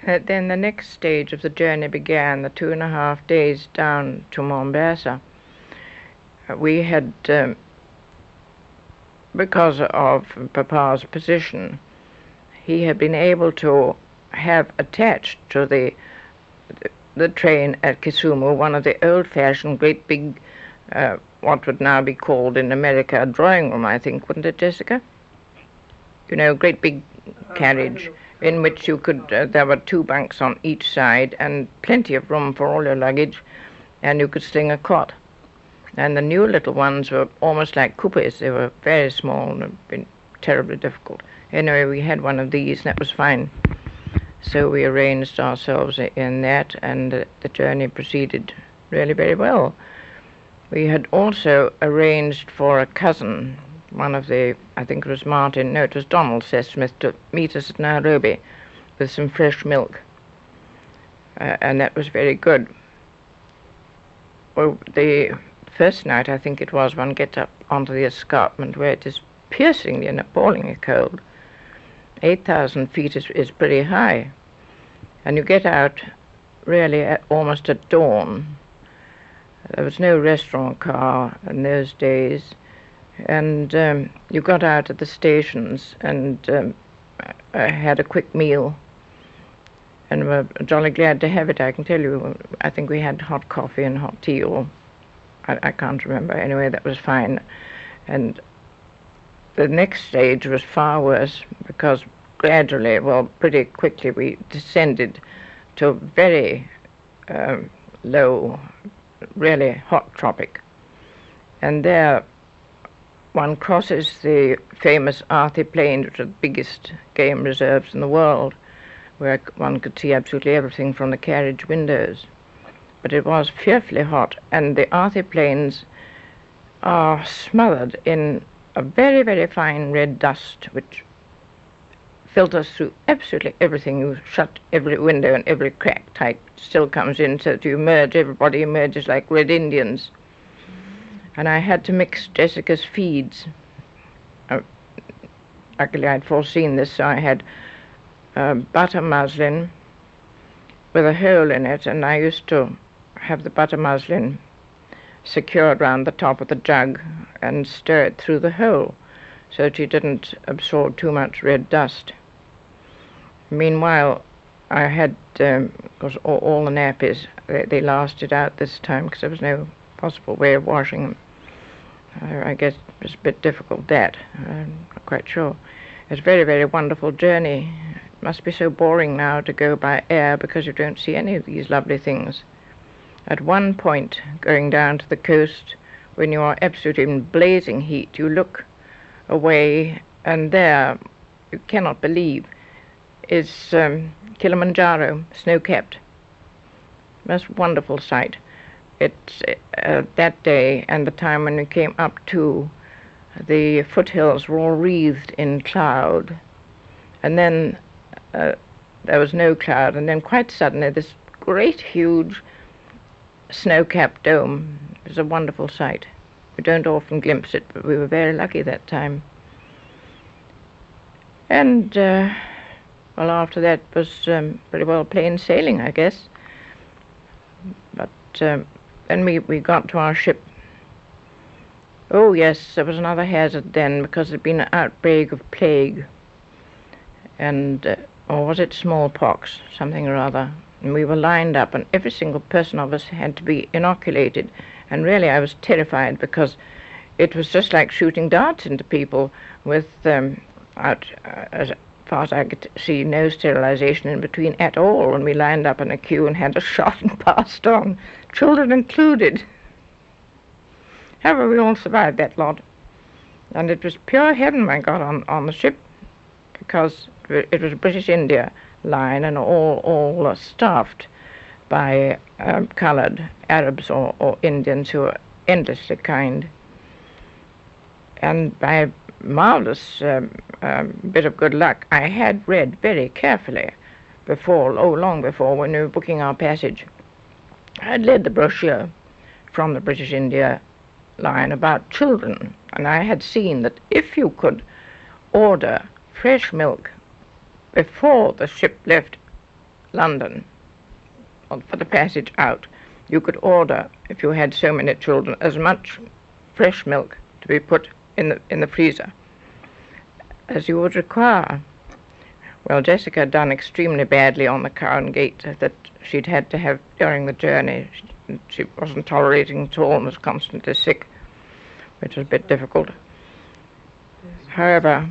Then the next stage of the journey began, the 2.5 days down to Mombasa. We had, because of Papa's position, he had been able to have attached to the train at Kisumu one of the old-fashioned great big, what would now be called in America a drawing room, I think, wouldn't it, Jessica? You know, great big carriage in which you could, there were 2 bunks on each side and plenty of room for all your luggage, and you could sling a cot. And the new little ones were almost like coupes. They were very small and had been terribly difficult. Anyway, we had one of these, and that was fine. So we arranged ourselves in that, and the journey proceeded really very well. We had also arranged for a cousin, one of the, I think it was Martin, no, it was Donald Sesmith, to meet us at Nairobi with some fresh milk. And that was very good. Well, the first night, I think it was, one gets up onto the escarpment where it is piercingly and appallingly cold. 8,000 feet is pretty high. And you get out really almost at dawn. There was no restaurant car in those days. And you got out at the stations and had a quick meal. And were jolly glad to have it, I can tell you. I think we had hot coffee and hot tea, or I can't remember. Anyway, that was fine. And the next stage was far worse, because gradually, well, pretty quickly, we descended to very low, really hot tropic. And there one crosses the famous Arthi Plains, which are the biggest game reserves in the world, where one could see absolutely everything from the carriage windows. But it was fearfully hot, and the Arthi Plains are smothered in a very, very fine red dust, which filters through absolutely everything. You shut every window and every crack tight, still comes in, so that you emerge, everybody emerges like Red Indians. And I had to mix Jessica's feeds. Luckily I'd foreseen this, so I had butter muslin with a hole in it, and I used to have the butter muslin secured round the top of the jug and stir it through the hole so that she didn't absorb too much red dust. Meanwhile, I had, because all the nappies, they lasted out this time because there was no possible way of washing them. I guess it was a bit difficult, that. I'm not quite sure. It was a very, very wonderful journey. It must be so boring now to go by air because you don't see any of these lovely things. At one point, going down to the coast, when you are absolutely in blazing heat, you look away, and there, you cannot believe, is Kilimanjaro, snow-capped. Most wonderful sight. It's that day and the time when we came up to the foothills were all wreathed in cloud, and then there was no cloud, and then quite suddenly this great huge snow-capped dome. It was a wonderful sight. We don't often glimpse it, but we were very lucky that time. And well, after that was pretty well plain sailing, I guess. But then we got to our ship. Oh yes, there was another hazard then, because there'd been an outbreak of plague, and or was it smallpox, something or other. And we were lined up, and every single person of us had to be inoculated. And really I was terrified, because it was just like shooting darts into people with, as far as I could see, no sterilization in between at all, when we lined up in a queue and had a shot and passed on, children included. However, we all survived that lot. And it was pure heaven when I got on the ship, because it was a British India line, and all staffed by coloured Arabs or Indians who were endlessly kind. And by marvellous bit of good luck, I had read very carefully before, long before, when we were booking our passage, I had read the brochure from the British India line about children, and I had seen that if you could order fresh milk before the ship left London for the passage out, you could order, if you had so many children, as much fresh milk to be put in the freezer as you would require. Well, Jessica had done extremely badly on the Cowan Gate that she'd had to have during the journey. She wasn't tolerating at all and was constantly sick, which was a bit difficult. However,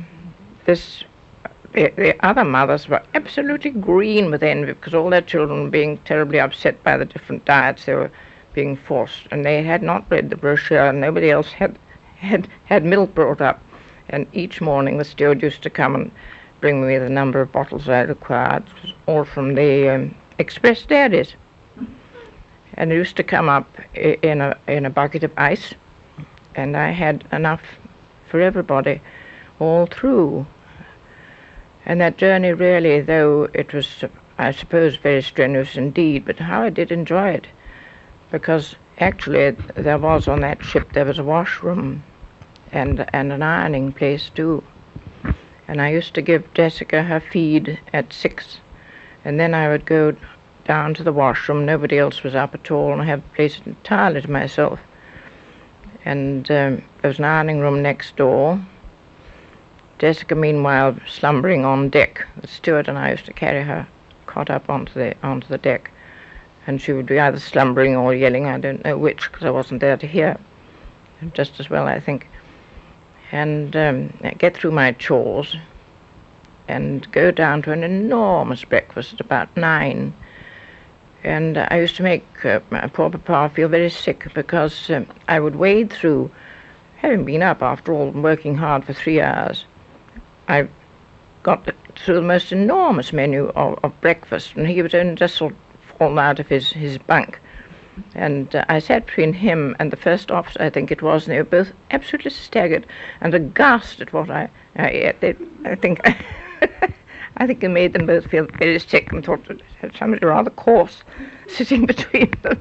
the other mothers were absolutely green with envy because all their children were being terribly upset by the different diets they were being forced, and they had not read the brochure, and nobody else had milk brought up. And each morning the steward used to come and bring me the number of bottles I required, all from the express dairies. And it used to come up in a bucket of ice, and I had enough for everybody all through. And that journey really, though it was, I suppose, very strenuous indeed, but how I did enjoy it, because actually there was on that ship, there was a washroom and an ironing place too. And I used to give Jessica her feed at 6, and then I would go down to the washroom. Nobody else was up at all, and I had the place entirely to myself. And there was an ironing room next door. Jessica, meanwhile, slumbering on deck. The steward and I used to carry her cot up onto the deck, and she would be either slumbering or yelling, I don't know which, because I wasn't there to hear. Just as well, I think. And get through my chores and go down to an enormous breakfast at about 9. And I used to make my poor papa feel very sick because I would wade through, having been up after all and working hard for 3 hours, I got through the most enormous menu of breakfast, and he was only just sort of fallen out of his bunk. And I sat between him and the first officer, I think it was, and they were both absolutely staggered and aghast at what I think I think it made them both feel very sick and thought that had somebody rather coarse sitting between them.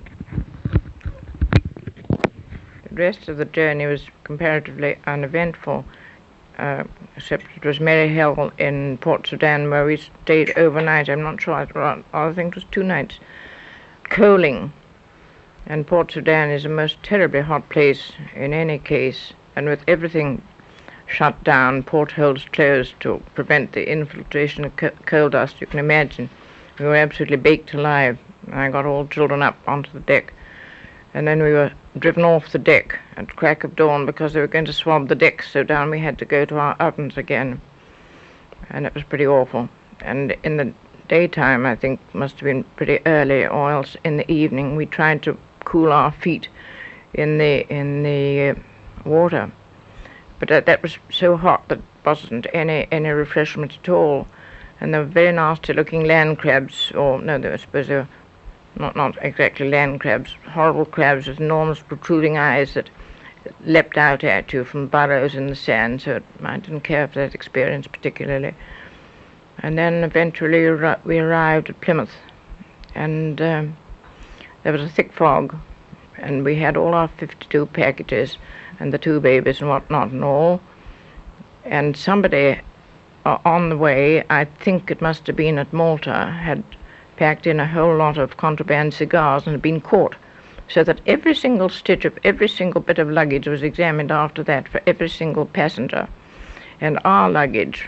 The rest of the journey was comparatively uneventful, except it was Merry Hill in Port Sudan where we stayed overnight. I'm not sure, I think it was 2 nights, coaling. And Port Sudan is a most terribly hot place in any case, and with everything shut down, portholes closed to prevent the infiltration of coal dust, you can imagine. We were absolutely baked alive. I got all children up onto the deck, and then we were driven off the deck at crack of dawn because they were going to swab the decks, so down we had to go to our ovens again, and it was pretty awful. And in the daytime, I think must have been pretty early, or else in the evening, we tried to cool our feet in the water, but that was so hot that wasn't any refreshment at all. And there were very nasty looking land crabs, or no, I suppose they were not exactly land crabs, horrible crabs with enormous protruding eyes that leapt out at you from burrows in the sand, so I didn't care for that experience particularly. And then eventually we arrived at Plymouth, and there was a thick fog, and we had all our 52 packages and the 2 babies and whatnot and all. And somebody on the way, I think it must have been at Malta, had packed in a whole lot of contraband cigars and had been caught, so that every single stitch of every single bit of luggage was examined after that for every single passenger. And our luggage,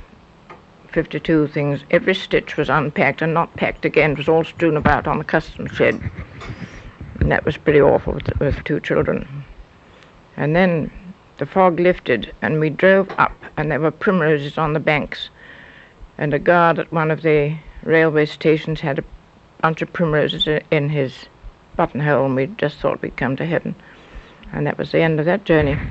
52 things, every stitch was unpacked and not packed again. It was all strewn about on the customs shed. And that was pretty awful with 2 children. And then the fog lifted and we drove up, and there were primroses on the banks, and a guard at one of the railway stations had a bunch of primroses in his buttonhole, and we just thought we'd come to heaven. And that was the end of that journey.